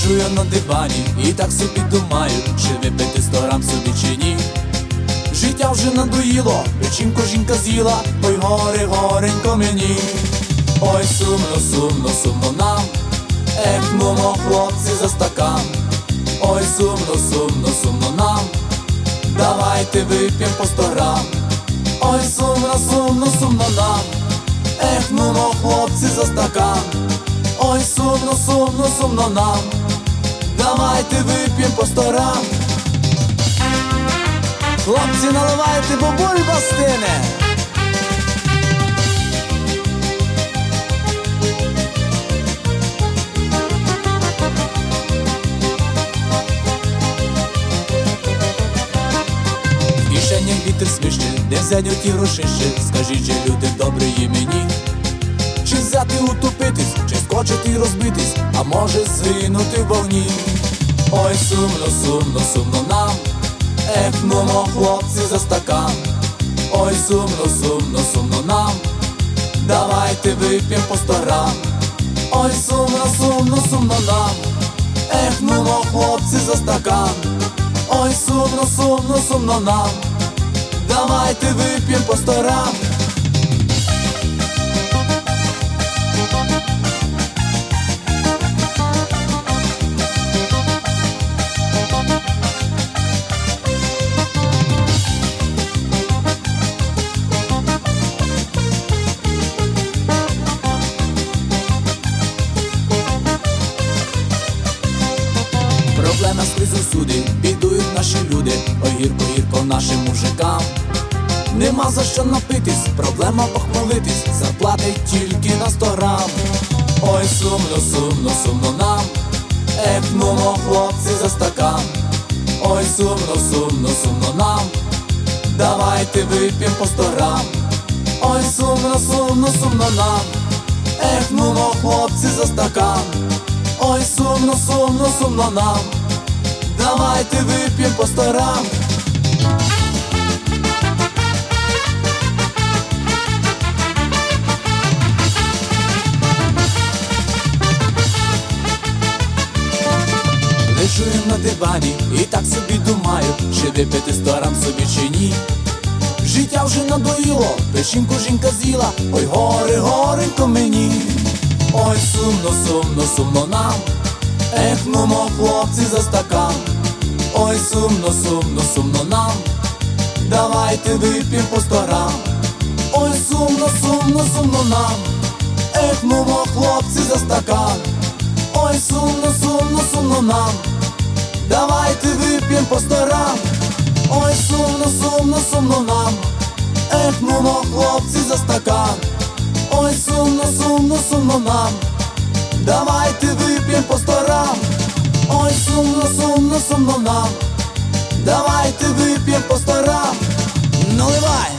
Лежу я на дивані і так собі думаю, чи випити 100 грам собі чи ні. Життя вже надоїло, печінку жінка з'їла, ой горе, горенько мені. Ой сумно, сумно, сумно нам, ех, нумо, хлопці, за стакан. Ой сумно, сумно, сумно нам, давайте вип'єм по 100 грам. Ой сумно, сумно, сумно нам, ех, нумо, хлопці, за стакан. Ой сумно, сумно, сумно нам, давайте вип'єм по 100 грам. Хлопці, наливайте, бо бульба стине. В кишенях вітер свище, де взять оті грошище? Скажіть же, люди добрі мені, чи взяти утопитись, чи скочити й розбитись, а може згинути в вогні. Ой сумно, сумно, сумно нам, ех, нумо, хлопці, за стакан. Ой сумно, сумно, сумно нам, давайте вип'єм по 100 грам. Ой сумно, сумно, сумно нам, ех, нумо, хлопці, за стакан. Ой сумно, сумно, сумно нам, давайте вип'єм по 100 грам. Проблема скрізь усюди, бідують наші люди, ой гірко, гірко нашим мужикам. Нема за що напитись, проблема похмелитись, заплатить тільки на 100 грам. Ой сумно, сумно, сумно нам, ех, нумо, хлопці, за стакан. Ой сумно, сумно, сумно нам, давайте вип'єм по 100 грам. Ой сумно, сумно, сумно нам, ех, нумо, хлопці, за стакан. Ой сумно, сумно, сумно нам, давайте вип'єм по 100 грам. Лежу я на дивані і так собі думаю, чи випити 100 грам собі чи ні. Життя вже надоїло, печінку жінка з'їла, ой горе, горенько мені. Ой сумно, сумно, сумно нам, ех, нумо, хлопці, за стакан. Ой сумно, сумно, сумно нам, давайте вип'єм по 100 грам. Ой сумно, сумно, сумно нам, ех, нумо, хлопці, за стакан. Ой сумно, сумно, сумно нам, давайте вип'єм по 100 грам. Ой сумно, сумно, сумно нам, ех, нумо, хлопці, за стакан. Ой сумно, сумно, сумно нам, давайте вип'єм по 100 грам. Ой сумно, сумно, сумно нам, давайте вип'єм по 100 грам. Наливай!